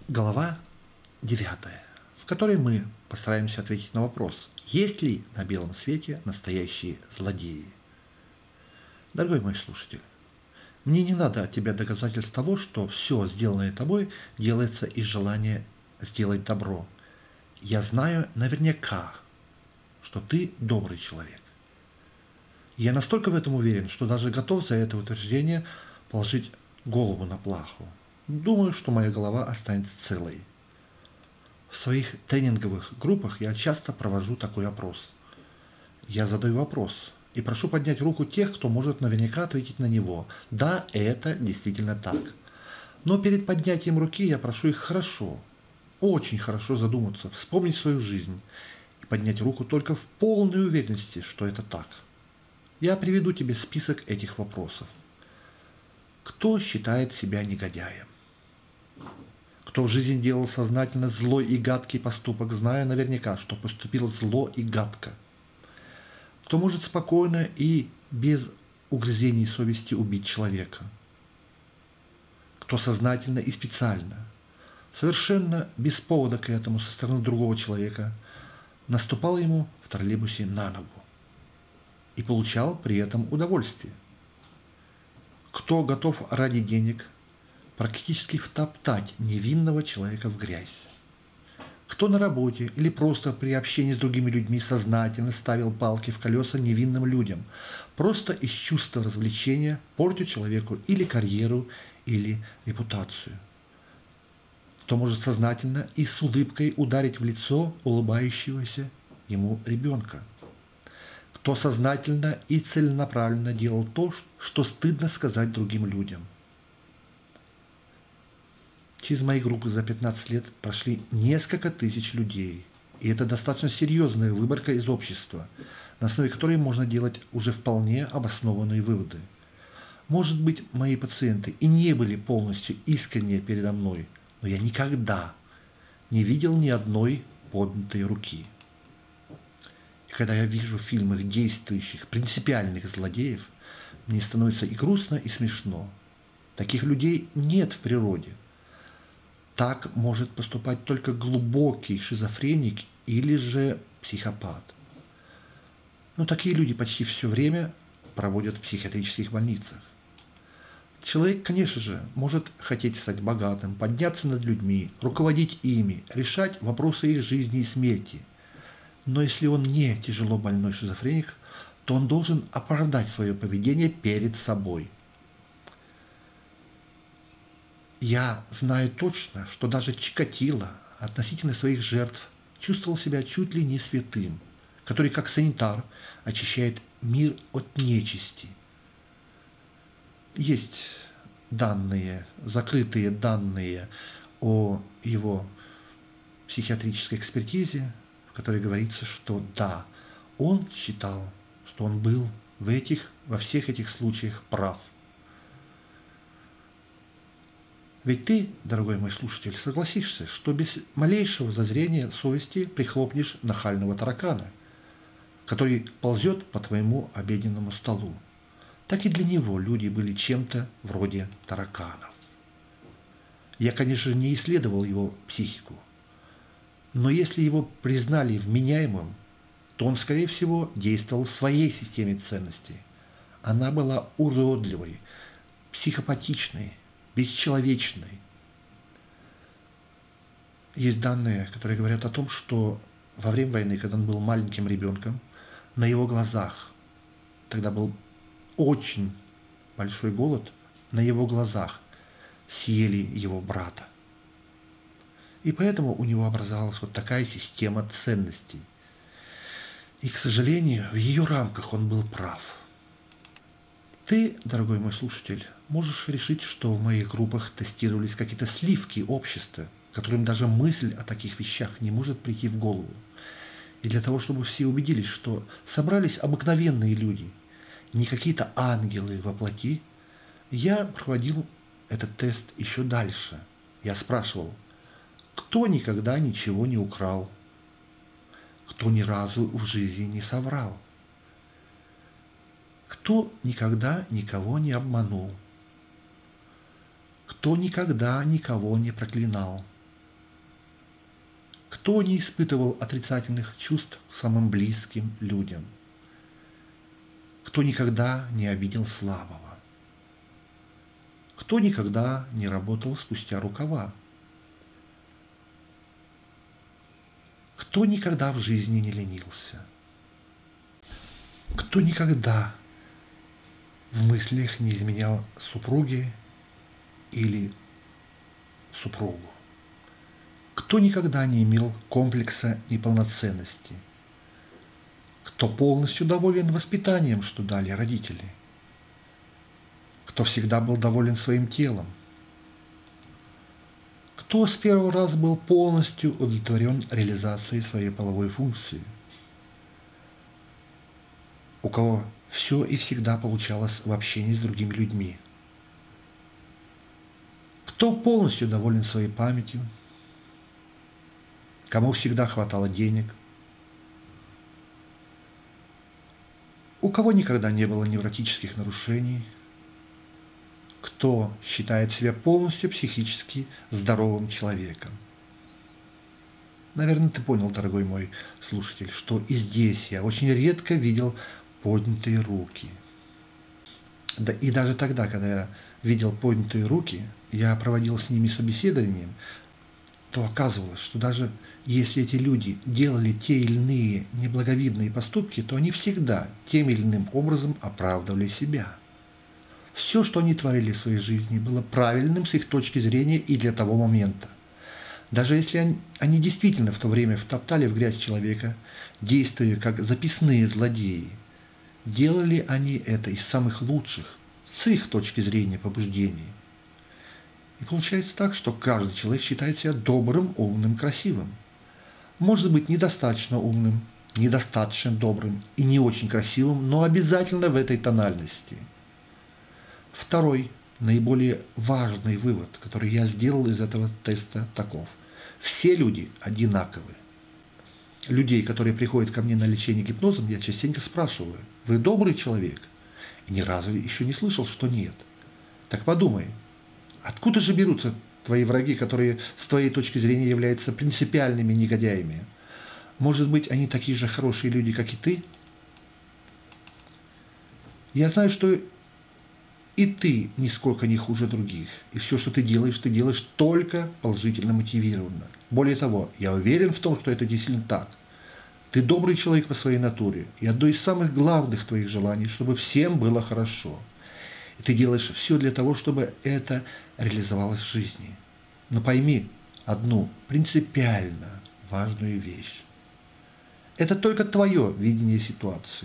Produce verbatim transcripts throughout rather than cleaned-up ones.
Глава девятая, в которой мы постараемся ответить на вопрос, есть ли на белом свете настоящие злодеи. Дорогой мой слушатель, мне не надо от тебя доказательств того, что все сделанное тобой делается из желания сделать добро. Я знаю наверняка, что ты добрый человек. Я настолько в этом уверен, что даже готов за это утверждение положить голову на плаху. Думаю, что моя голова останется целой. В своих тренинговых группах я часто провожу такой опрос. Я задаю вопрос и прошу поднять руку тех, кто может наверняка ответить на него. Да, это действительно так. Но перед поднятием руки я прошу их хорошо, очень хорошо задуматься, вспомнить свою жизнь и поднять руку только в полной уверенности, что это так. Я приведу тебе список этих вопросов. Кто считает себя негодяем? Кто в жизни делал сознательно злой и гадкий поступок, зная наверняка, что поступил зло и гадко? Кто может спокойно и без угрызений совести убить человека? Кто сознательно и специально, совершенно без повода к этому со стороны другого человека, наступал ему в троллейбусе на ногу и получал при этом удовольствие? Кто готов ради денег практически втоптать невинного человека в грязь? Кто на работе или просто при общении с другими людьми сознательно ставил палки в колеса невинным людям, просто из чувства развлечения, портя человеку или карьеру, или репутацию? Кто может сознательно и с улыбкой ударить в лицо улыбающегося ему ребенка? Кто сознательно и целенаправленно делал то, что стыдно сказать другим людям? Через мои группы за пятнадцать лет прошли несколько тысяч людей. И это достаточно серьезная выборка из общества, на основе которой можно делать уже вполне обоснованные выводы. Может быть, мои пациенты и не были полностью искренне передо мной, но я никогда не видел ни одной поднятой руки. И когда я вижу в фильмах действующих принципиальных злодеев, мне становится и грустно, и смешно. Таких людей нет в природе. Так может поступать только глубокий шизофреник или же психопат. Но такие люди почти все время проводят в психиатрических больницах. Человек, конечно же, может хотеть стать богатым, подняться над людьми, руководить ими, решать вопросы их жизни и смерти. Но если он не тяжело больной шизофреник, то он должен оправдать свое поведение перед собой. Я знаю точно, что даже Чикатило относительно своих жертв чувствовал себя чуть ли не святым, который как санитар очищает мир от нечисти. Есть данные, закрытые данные о его психиатрической экспертизе, в которой говорится, что да, он считал, что он был в этих, во всех этих случаях прав. Ведь ты, дорогой мой слушатель, согласишься, что без малейшего зазрения совести прихлопнешь нахального таракана, который ползет по твоему обеденному столу. Так и для него люди были чем-то вроде тараканов. Я, конечно, не исследовал его психику, но если его признали вменяемым, то он, скорее всего, действовал в своей системе ценностей. Она была уродливой, психопатичной, бесчеловечной. Есть данные, которые говорят о том, что во время войны, когда он был маленьким ребенком, на его глазах, тогда был очень большой голод, на его глазах съели его брата. И поэтому у него образовалась вот такая система ценностей. И, к сожалению, в ее рамках он был прав. Ты, дорогой мой слушатель, можешь решить, что в моих группах тестировались какие-то сливки общества, которым даже мысль о таких вещах не может прийти в голову. И для того, чтобы все убедились, что собрались обыкновенные люди, не какие-то ангелы во плоти, я проводил этот тест еще дальше. Я спрашивал, кто никогда ничего не украл, кто ни разу в жизни не соврал, кто никогда никого не обманул, кто никогда никого не проклинал, Кто не испытывал отрицательных чувств к самым близким людям? Кто никогда не обидел слабого? Кто никогда не работал спустя рукава? Кто никогда в жизни не ленился? Кто никогда в мыслях не изменял супруге или супругу? Кто никогда не имел комплекса неполноценности? Кто полностью доволен воспитанием, что дали родители? Кто всегда был доволен своим телом? Кто с первого раза был полностью удовлетворен реализацией своей половой функции? У кого все и всегда получалось в общении с другими людьми? Кто полностью доволен своей памятью? Кому всегда хватало денег? У кого никогда не было невротических нарушений? Кто считает себя полностью психически здоровым человеком? Наверное, ты понял, дорогой мой слушатель, что и здесь я очень редко видел поднятые руки. Да и даже тогда, когда я видел поднятые руки, я проводил с ними собеседование, то оказывалось, что даже если эти люди делали те или иные неблаговидные поступки, то они всегда тем или иным образом оправдывали себя. Все, что они творили в своей жизни, было правильным с их точки зрения и для того момента. Даже если они, они действительно в то время втоптали в грязь человека, действуя как записные злодеи, делали они это из самых лучших, с их точки зрения, побуждений. И получается так, что каждый человек считает себя добрым, умным, красивым. Может быть, недостаточно умным, недостаточно добрым и не очень красивым, но обязательно в этой тональности. Второй, наиболее важный вывод, который я сделал из этого теста, таков. Все люди одинаковы. Людей, которые приходят ко мне на лечение гипнозом, я частенько спрашиваю: вы добрый человек? И ни разу еще не слышал, что нет. Так подумай, откуда же берутся твои враги, которые с твоей точки зрения являются принципиальными негодяями? Может быть, они такие же хорошие люди, как и ты? Я знаю, что и ты нисколько не хуже других. И все, что ты делаешь, ты делаешь только положительно мотивированно. Более того, я уверен в том, что это действительно так. Ты добрый человек по своей натуре. И одно из самых главных твоих желаний, чтобы всем было хорошо. И ты делаешь все для того, чтобы это реализовалось в жизни. Но пойми одну принципиально важную вещь. Это только твое видение ситуации.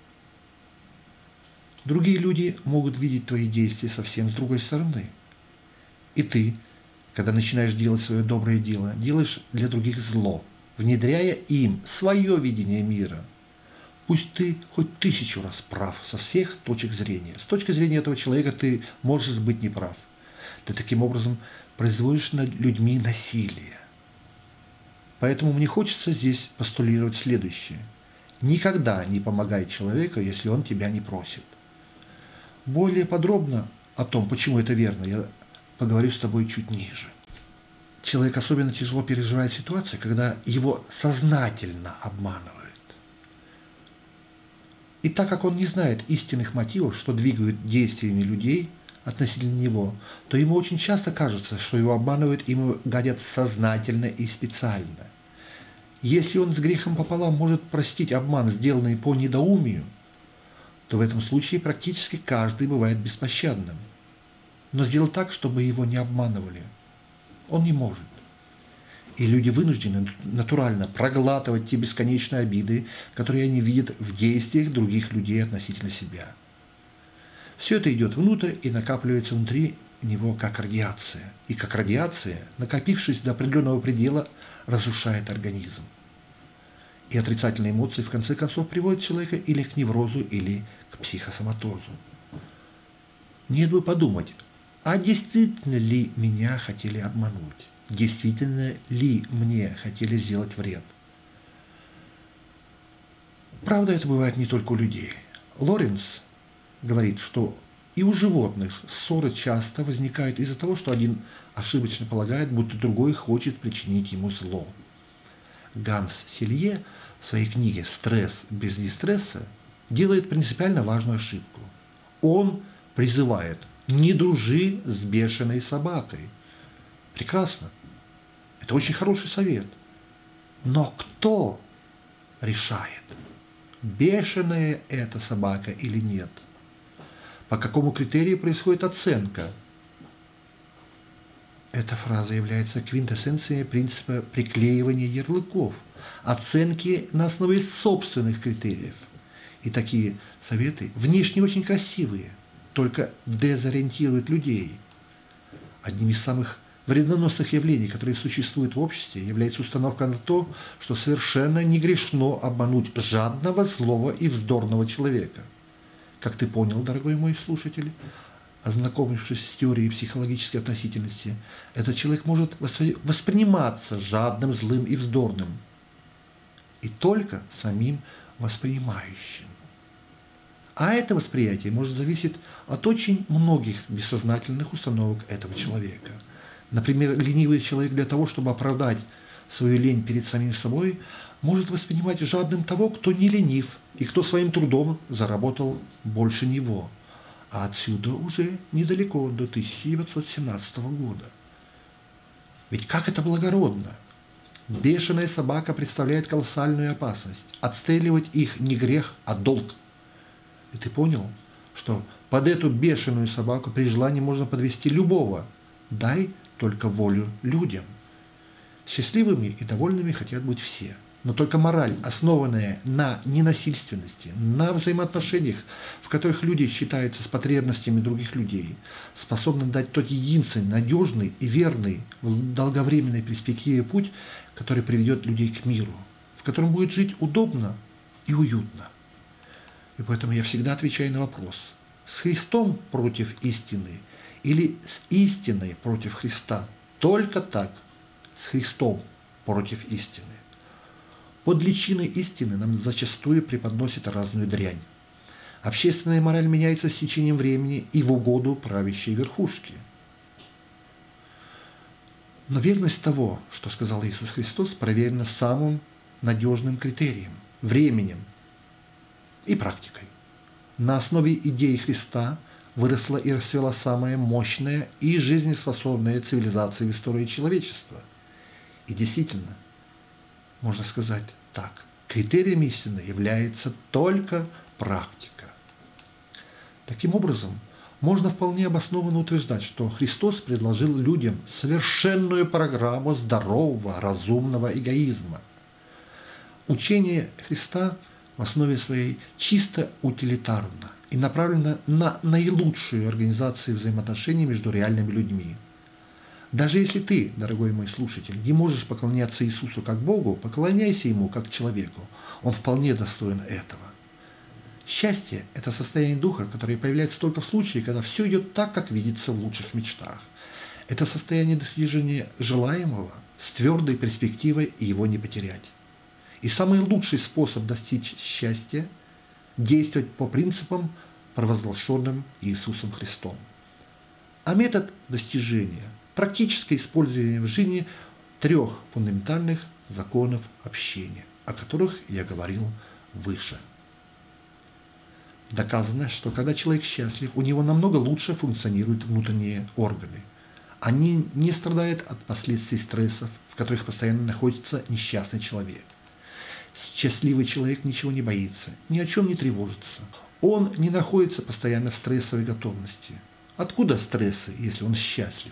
Другие люди могут видеть твои действия совсем с другой стороны. И ты, когда начинаешь делать свое доброе дело, делаешь для других зло, внедряя им свое видение мира. Пусть ты хоть тысячу раз прав со всех точек зрения. С точки зрения этого человека ты можешь быть неправ. Ты таким образом производишь над людьми насилие. Поэтому мне хочется здесь постулировать следующее. Никогда не помогай человеку, если он тебя не просит. Более подробно о том, почему это верно, я поговорю с тобой чуть ниже. Человек особенно тяжело переживает ситуации, когда его сознательно обманывают. И так как он не знает истинных мотивов, что двигают действиями людей относительно него, то ему очень часто кажется, что его обманывают, ему гадят сознательно и специально. Если он с грехом пополам может простить обман, сделанный по недоумию, то в этом случае практически каждый бывает беспощадным. Но сделать так, чтобы его не обманывали, он не может. И люди вынуждены натурально проглатывать те бесконечные обиды, которые они видят в действиях других людей относительно себя. Все это идет внутрь и накапливается внутри него как радиация. И как радиация, накопившись до определенного предела, разрушает организм. И отрицательные эмоции в конце концов приводят человека или к неврозу, или к психосоматозу. Нет бы подумать, а действительно ли меня хотели обмануть? Действительно ли мне хотели сделать вред? Правда, это бывает не только у людей. Лоренц говорит, что и у животных ссоры часто возникают из-за того, что один ошибочно полагает, будто другой хочет причинить ему зло. Ганс Селье в своей книге «Стресс без дистресса» делает принципиально важную ошибку. Он призывает: не дружи с бешеной собакой. Прекрасно. Это очень хороший совет. Но кто решает, бешеная эта собака или нет? По какому критерию происходит оценка? Эта фраза является квинтэссенцией принципа приклеивания ярлыков, оценки на основе собственных критериев. И такие советы внешне очень красивые, только дезориентируют людей. Одним из самых вредоносных явлений, которые существуют в обществе, является установка на то, что совершенно не грешно обмануть жадного, злого и вздорного человека. Как ты понял, дорогой мой слушатель, ознакомившись с теорией психологической относительности, этот человек может восприниматься жадным, злым и вздорным. И только самим воспринимающим. А это восприятие может зависеть от очень многих бессознательных установок этого человека. Например, ленивый человек для того, чтобы оправдать свою лень перед самим собой, может воспринимать жадным того, кто не ленив и кто своим трудом заработал больше него. А отсюда уже недалеко до тысяча девятьсот семнадцатого года. Ведь как это благородно! Бешеная собака представляет колоссальную опасность. Отстреливать их не грех, а долг. И ты понял, что под эту бешеную собаку при желании можно подвести любого. Дай только волю людям. Счастливыми и довольными хотят быть все. Но только мораль, основанная на ненасильственности, на взаимоотношениях, в которых люди считаются с потребностями других людей, способна дать тот единственный, надежный и верный в долговременной перспективе путь, который приведет людей к миру, в котором будет жить удобно и уютно. И поэтому я всегда отвечаю на вопрос: с Христом против истины или с истиной против Христа? Только так, с Христом против истины. Под личиной истины нам зачастую преподносят разную дрянь. Общественная мораль меняется с течением времени и в угоду правящей верхушки. Но верность того, что сказал Иисус Христос, проверена самым надежным критерием – временем и практикой. На основе идеи Христа выросла и расцвела самая мощная и жизнеспособная цивилизация в истории человечества. И действительно, можно сказать так, критерием истины является только практика. Таким образом, можно вполне обоснованно утверждать, что Христос предложил людям совершенную программу здорового, разумного эгоизма. Учение Христа в основе своей чисто утилитарно и направлено на наилучшую организацию взаимоотношений между реальными людьми. Даже если ты, дорогой мой слушатель, не можешь поклоняться Иисусу как Богу, поклоняйся Ему как человеку. Он вполне достоин этого. Счастье – это состояние духа, которое появляется только в случае, когда все идет так, как видится в лучших мечтах. Это состояние достижения желаемого с твердой перспективой и его не потерять. И самый лучший способ достичь счастья – действовать по принципам, провозглашенным Иисусом Христом. А метод достижения – практическое использование в жизни трех фундаментальных законов общения, о которых я говорил выше. Доказано, что когда человек счастлив, у него намного лучше функционируют внутренние органы. Они не страдают от последствий стрессов, в которых постоянно находится несчастный человек. Счастливый человек ничего не боится, ни о чем не тревожится. Он не находится постоянно в стрессовой готовности. Откуда стрессы, если он счастлив?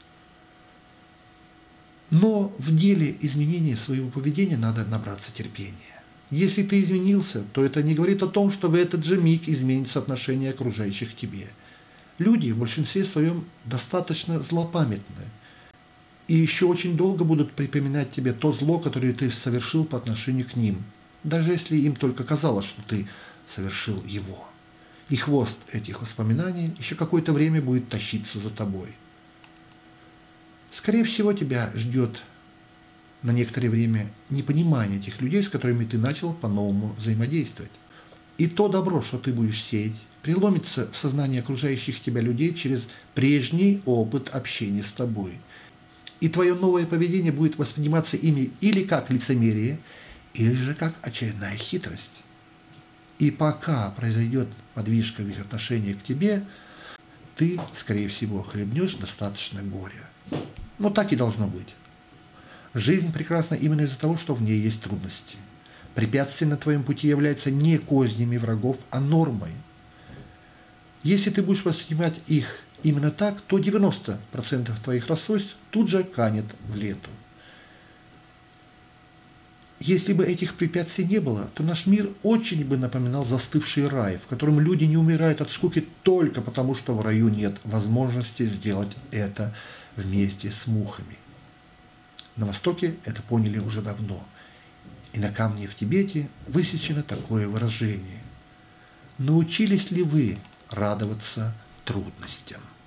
Но в деле изменения своего поведения надо набраться терпения. Если ты изменился, то это не говорит о том, что в этот же миг изменится отношение окружающих к тебе. Люди в большинстве своем достаточно злопамятны и еще очень долго будут припоминать тебе то зло, которое ты совершил по отношению к ним, даже если им только казалось, что ты совершил его. И хвост этих воспоминаний еще какое-то время будет тащиться за тобой. Скорее всего, тебя ждет на некоторое время непонимание тех людей, с которыми ты начал по-новому взаимодействовать. И то добро, что ты будешь сеять, преломится в сознании окружающих тебя людей через прежний опыт общения с тобой. И твое новое поведение будет восприниматься ими или как лицемерие, или же как очередная хитрость. И пока произойдет подвижка в их отношении к тебе, ты, скорее всего, хлебнешь достаточно горя. Но так и должно быть. Жизнь прекрасна именно из-за того, что в ней есть трудности. Препятствия на твоем пути являются не кознями врагов, а нормой. Если ты будешь воспринимать их именно так, то девяносто процентов твоих расстройств тут же канет в лету. Если бы этих препятствий не было, то наш мир очень бы напоминал застывший рай, в котором люди не умирают от скуки только потому, что в раю нет возможности сделать это вместе с мухами. На Востоке это поняли уже давно, и на камне в Тибете высечено такое выражение: научились ли вы радоваться трудностям?